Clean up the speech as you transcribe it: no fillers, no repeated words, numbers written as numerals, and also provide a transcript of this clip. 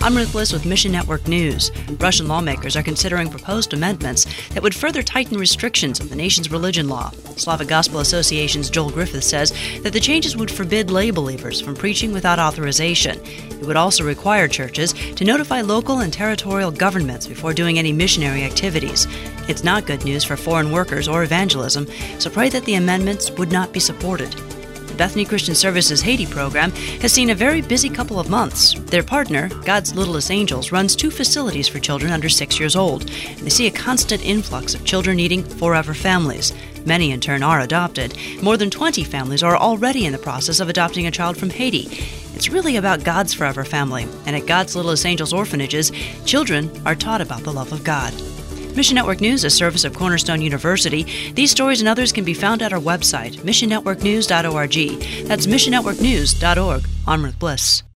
I'm Ruth Bliss with Mission Network News. Russian lawmakers are considering proposed amendments that would further tighten restrictions of the nation's religion law. Slavic Gospel Association's Joel Griffith says that the changes would forbid lay believers from preaching without authorization. It would also require churches to notify local and territorial governments before doing any missionary activities. It's not good news for foreign workers or evangelism, so pray that the amendments would not be supported. The Bethany Christian Services Haiti program has seen a very busy couple of months. Their partner, God's Littlest Angels, runs 2 facilities for children under 6 years old. They see a constant influx of children needing forever families. Many, in turn, are adopted. More than 20 families are already in the process of adopting a child from Haiti. It's really about God's forever family, and at God's Littlest Angels orphanages, children are taught about the love of God. Mission Network News is a service of Cornerstone University. These stories and others can be found at our website, missionnetworknews.org. That's missionnetworknews.org. I'm Ruth Bliss.